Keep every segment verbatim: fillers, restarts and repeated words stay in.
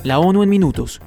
La ONU en minutos.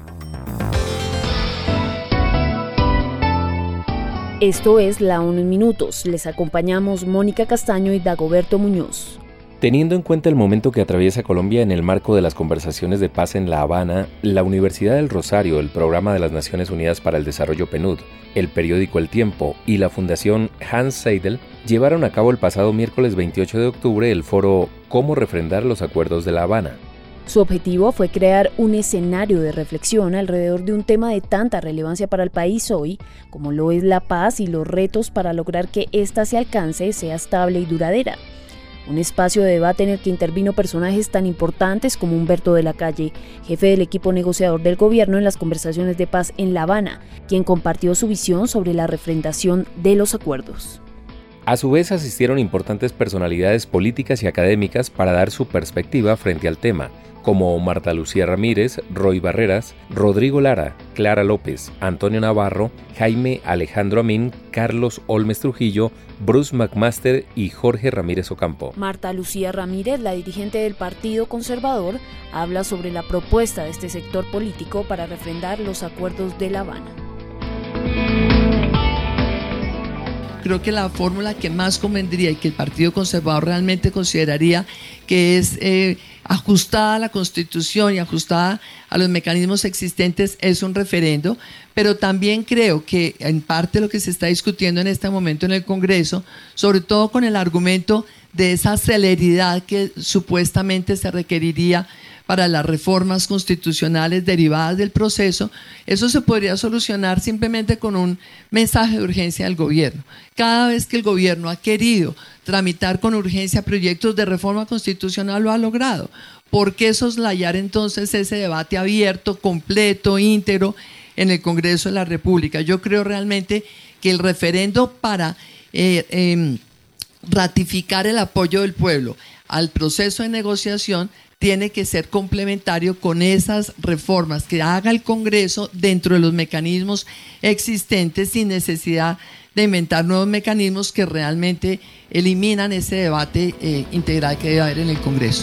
Esto es La ONU en minutos. Les acompañamos Mónica Castaño y Dagoberto Muñoz. Teniendo en cuenta el momento que atraviesa Colombia en el marco de las conversaciones de paz en La Habana, la Universidad del Rosario, el Programa de las Naciones Unidas para el Desarrollo P N U D, el periódico El Tiempo y la Fundación Hans Seidel llevaron a cabo el pasado miércoles veintiocho de octubre el foro Cómo refrendar los acuerdos de La Habana. Su objetivo fue crear un escenario de reflexión alrededor de un tema de tanta relevancia para el país hoy, como lo es la paz y los retos para lograr que ésta se alcance, sea estable y duradera. Un espacio de debate en el que intervino personajes tan importantes como Humberto de la Calle, jefe del equipo negociador del gobierno en las conversaciones de paz en La Habana, quien compartió su visión sobre la refrendación de los acuerdos. A su vez asistieron importantes personalidades políticas y académicas para dar su perspectiva frente al tema, como Marta Lucía Ramírez, Roy Barreras, Rodrigo Lara, Clara López, Antonio Navarro, Jaime Alejandro Amin, Carlos Olmes Trujillo, Bruce McMaster y Jorge Ramírez Ocampo. Marta Lucía Ramírez, la dirigente del Partido Conservador, habla sobre la propuesta de este sector político para refrendar los acuerdos de La Habana. Creo que la fórmula que más convendría y que el Partido Conservador realmente consideraría que es eh, ajustada a la Constitución y ajustada a los mecanismos existentes es un referendo, pero también creo que en parte lo que se está discutiendo en este momento en el Congreso, sobre todo con el argumento de esa celeridad que supuestamente se requeriría para las reformas constitucionales derivadas del proceso, eso se podría solucionar simplemente con un mensaje de urgencia del gobierno. Cada vez que el gobierno ha querido tramitar con urgencia proyectos de reforma constitucional, lo ha logrado. ¿Por qué soslayar entonces ese debate abierto, completo, íntegro en el Congreso de la República? Yo creo realmente que el referendo para eh, eh, ratificar el apoyo del pueblo al proceso de negociación tiene que ser complementario con esas reformas que haga el Congreso dentro de los mecanismos existentes sin necesidad de inventar nuevos mecanismos que realmente eliminan ese debate eh, integral que debe haber en el Congreso.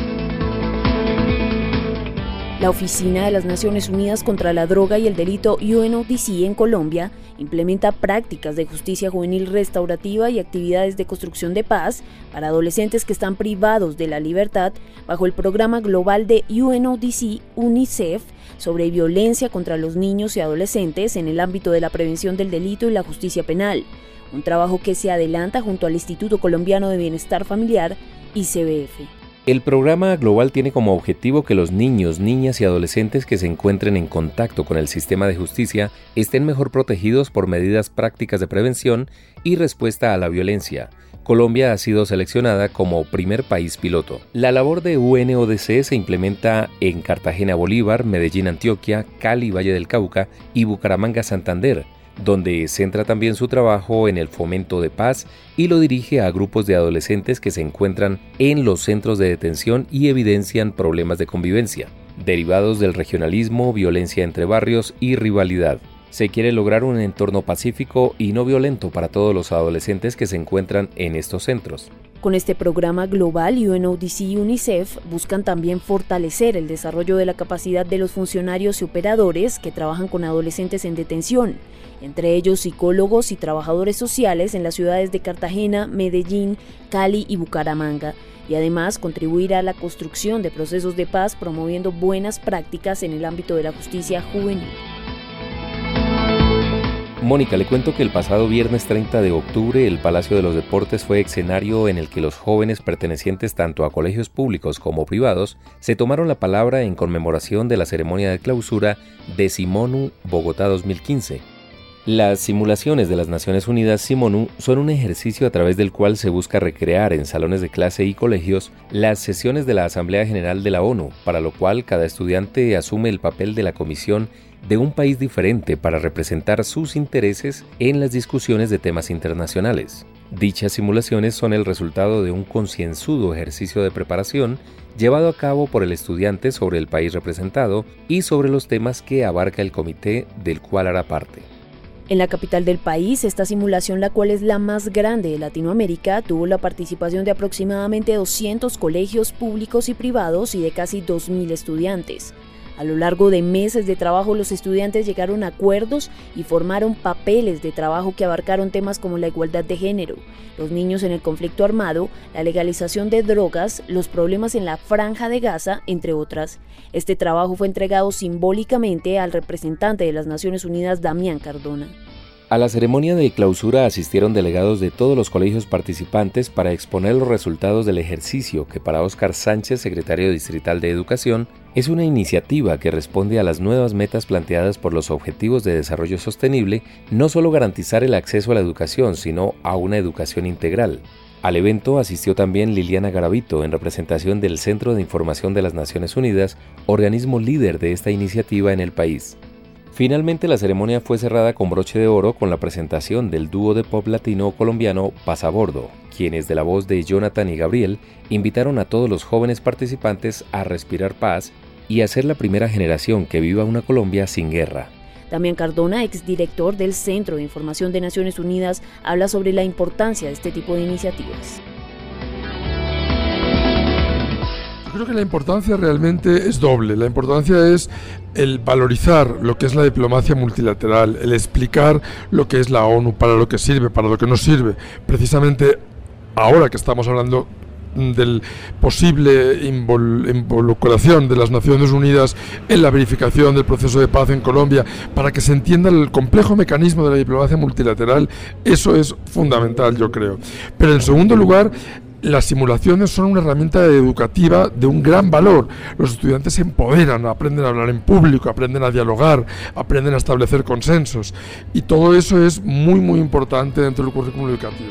La Oficina de las Naciones Unidas contra la Droga y el Delito U N O D C en Colombia implementa prácticas de justicia juvenil restaurativa y actividades de construcción de paz para adolescentes que están privados de la libertad bajo el programa global de U N O D C UNICEF sobre violencia contra los niños y adolescentes en el ámbito de la prevención del delito y la justicia penal, un trabajo que se adelanta junto al Instituto Colombiano de Bienestar Familiar I C B F. El programa global tiene como objetivo que los niños, niñas y adolescentes que se encuentren en contacto con el sistema de justicia estén mejor protegidos por medidas prácticas de prevención y respuesta a la violencia. Colombia ha sido seleccionada como primer país piloto. La labor de U N O D C se implementa en Cartagena, Bolívar, Medellín, Antioquia, Cali, Valle del Cauca y Bucaramanga, Santander, donde centra también su trabajo en el fomento de paz y lo dirige a grupos de adolescentes que se encuentran en los centros de detención y evidencian problemas de convivencia, derivados del regionalismo, violencia entre barrios y rivalidad. Se quiere lograr un entorno pacífico y no violento para todos los adolescentes que se encuentran en estos centros. Con este programa global, U N O D C y UNICEF buscan también fortalecer el desarrollo de la capacidad de los funcionarios y operadores que trabajan con adolescentes en detención, entre ellos psicólogos y trabajadores sociales en las ciudades de Cartagena, Medellín, Cali y Bucaramanga, y además contribuir a la construcción de procesos de paz promoviendo buenas prácticas en el ámbito de la justicia juvenil. Mónica, le cuento que el pasado viernes treinta de octubre el Palacio de los Deportes fue escenario en el que los jóvenes pertenecientes tanto a colegios públicos como privados se tomaron la palabra en conmemoración de la ceremonia de clausura de Simonu Bogotá dos mil quince. Las simulaciones de las Naciones Unidas Simonu son un ejercicio a través del cual se busca recrear en salones de clase y colegios las sesiones de la Asamblea General de la ONU, para lo cual cada estudiante asume el papel de la comisión de un país diferente para representar sus intereses en las discusiones de temas internacionales. Dichas simulaciones son el resultado de un concienzudo ejercicio de preparación llevado a cabo por el estudiante sobre el país representado y sobre los temas que abarca el comité del cual hará parte. En la capital del país, esta simulación, la cual es la más grande de Latinoamérica, tuvo la participación de aproximadamente doscientos colegios públicos y privados y de casi dos mil estudiantes. A lo largo de meses de trabajo, los estudiantes llegaron a acuerdos y formaron papeles de trabajo que abarcaron temas como la igualdad de género, los niños en el conflicto armado, la legalización de drogas, los problemas en la Franja de Gaza, entre otras. Este trabajo fue entregado simbólicamente al representante de las Naciones Unidas, Damián Cardona. A la ceremonia de clausura asistieron delegados de todos los colegios participantes para exponer los resultados del ejercicio que para Óscar Sánchez, secretario distrital de Educación, es una iniciativa que responde a las nuevas metas planteadas por los Objetivos de Desarrollo Sostenible, no solo garantizar el acceso a la educación, sino a una educación integral. Al evento asistió también Liliana Garavito en representación del Centro de Información de las Naciones Unidas, organismo líder de esta iniciativa en el país. Finalmente, la ceremonia fue cerrada con broche de oro con la presentación del dúo de pop latino colombiano Pasabordo, quienes de la voz de Jonathan y Gabriel invitaron a todos los jóvenes participantes a respirar paz y a ser la primera generación que viva una Colombia sin guerra. Damián Cardona, exdirector del Centro de Información de Naciones Unidas, habla sobre la importancia de este tipo de iniciativas. Creo que la importancia realmente es doble. La importancia es el valorizar lo que es la diplomacia multilateral, el explicar lo que es la ONU, para lo que sirve, para lo que no sirve. Precisamente ahora que estamos hablando del posible invol- involucración de las Naciones Unidas en la verificación del proceso de paz en Colombia, para que se entienda el complejo mecanismo de la diplomacia multilateral, eso es fundamental, yo creo. Pero en segundo lugar, las simulaciones son una herramienta educativa de un gran valor. Los estudiantes se empoderan, aprenden a hablar en público, aprenden a dialogar, aprenden a establecer consensos. Y todo eso es muy, muy importante dentro del currículum educativo.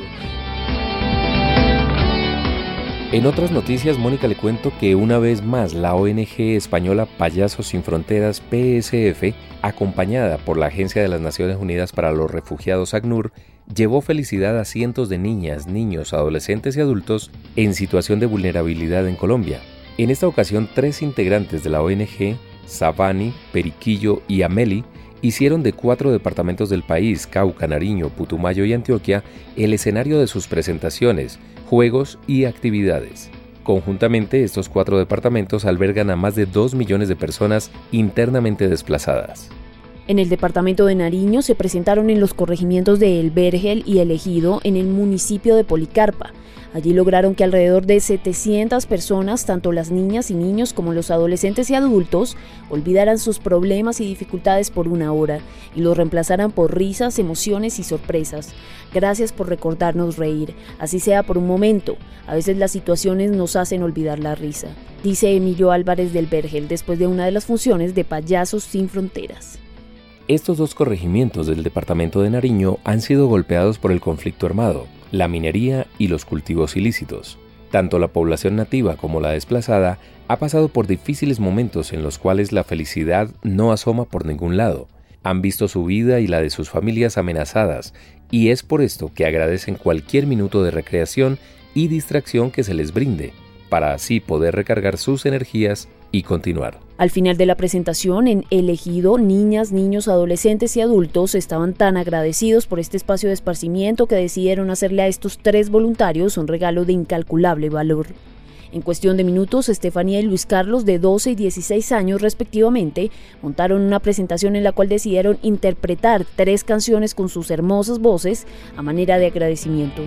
En otras noticias, Mónica, le cuento que una vez más la O N G española Payasos Sin Fronteras, P S F, acompañada por la Agencia de las Naciones Unidas para los Refugiados, ACNUR, llevó felicidad a cientos de niñas, niños, adolescentes y adultos en situación de vulnerabilidad en Colombia. En esta ocasión, tres integrantes de la O N G, Sabani, Periquillo y Ameli, hicieron de cuatro departamentos del país, Cauca, Nariño, Putumayo y Antioquia, el escenario de sus presentaciones, juegos y actividades. Conjuntamente, estos cuatro departamentos albergan a más de dos millones de personas internamente desplazadas. En el departamento de Nariño se presentaron en los corregimientos de El Vergel y El Ejido en el municipio de Policarpa. Allí lograron que alrededor de setecientas personas, tanto las niñas y niños como los adolescentes y adultos, olvidaran sus problemas y dificultades por una hora y los reemplazaran por risas, emociones y sorpresas. Gracias por recordarnos reír, así sea por un momento. A veces las situaciones nos hacen olvidar la risa, dice Emilio Álvarez del Vergel después de una de las funciones de Payasos Sin Fronteras. Estos dos corregimientos del departamento de Nariño han sido golpeados por el conflicto armado, la minería y los cultivos ilícitos. Tanto la población nativa como la desplazada ha pasado por difíciles momentos en los cuales la felicidad no asoma por ningún lado. Han visto su vida y la de sus familias amenazadas, y es por esto que agradecen cualquier minuto de recreación y distracción que se les brinde, para así poder recargar sus energías y continuar. Al final de la presentación, en El Ejido, niñas, niños, adolescentes y adultos estaban tan agradecidos por este espacio de esparcimiento que decidieron hacerle a estos tres voluntarios un regalo de incalculable valor. En cuestión de minutos, Estefanía y Luis Carlos, de doce y dieciséis años respectivamente, montaron una presentación en la cual decidieron interpretar tres canciones con sus hermosas voces a manera de agradecimiento.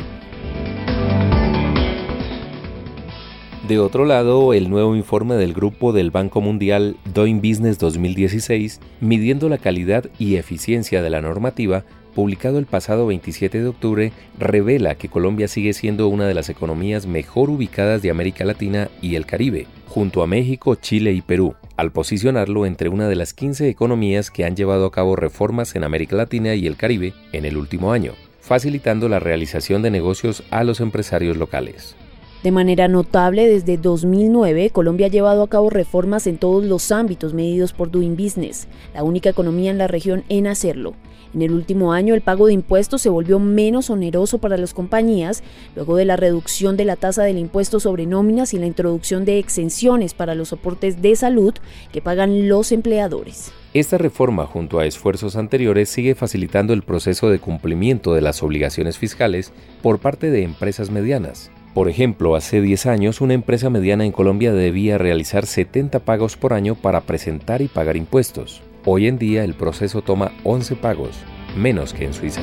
De otro lado, el nuevo informe del Grupo del Banco Mundial Doing Business dos mil dieciséis, midiendo la calidad y eficiencia de la normativa, publicado el pasado veintisiete de octubre, revela que Colombia sigue siendo una de las economías mejor ubicadas de América Latina y el Caribe, junto a México, Chile y Perú, al posicionarlo entre una de las quince economías que han llevado a cabo reformas en América Latina y el Caribe en el último año, facilitando la realización de negocios a los empresarios locales. De manera notable, desde dos mil nueve, Colombia ha llevado a cabo reformas en todos los ámbitos medidos por Doing Business, la única economía en la región en hacerlo. En el último año, el pago de impuestos se volvió menos oneroso para las compañías, luego de la reducción de la tasa del impuesto sobre nóminas y la introducción de exenciones para los soportes de salud que pagan los empleadores. Esta reforma, junto a esfuerzos anteriores, sigue facilitando el proceso de cumplimiento de las obligaciones fiscales por parte de empresas medianas. Por ejemplo, hace diez años una empresa mediana en Colombia debía realizar setenta pagos por año para presentar y pagar impuestos. Hoy en día el proceso toma once pagos, menos que en Suiza.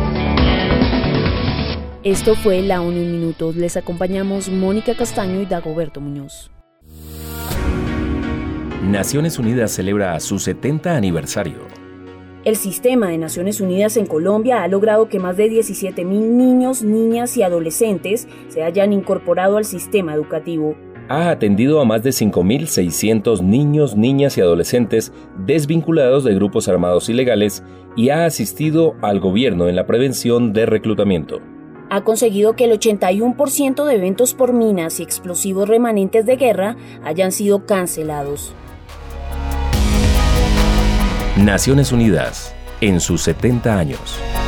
Esto fue La ONU en Minutos. Les acompañamos Mónica Castaño y Dagoberto Muñoz. Naciones Unidas celebra su setenta aniversario. El Sistema de Naciones Unidas en Colombia ha logrado que más de diecisiete mil niños, niñas y adolescentes se hayan incorporado al sistema educativo. Ha atendido a más de cinco mil seiscientos niños, niñas y adolescentes desvinculados de grupos armados ilegales y ha asistido al gobierno en la prevención de reclutamiento. Ha conseguido que el ochenta y uno por ciento de eventos por minas y explosivos remanentes de guerra hayan sido cancelados. Naciones Unidas, en sus setenta años.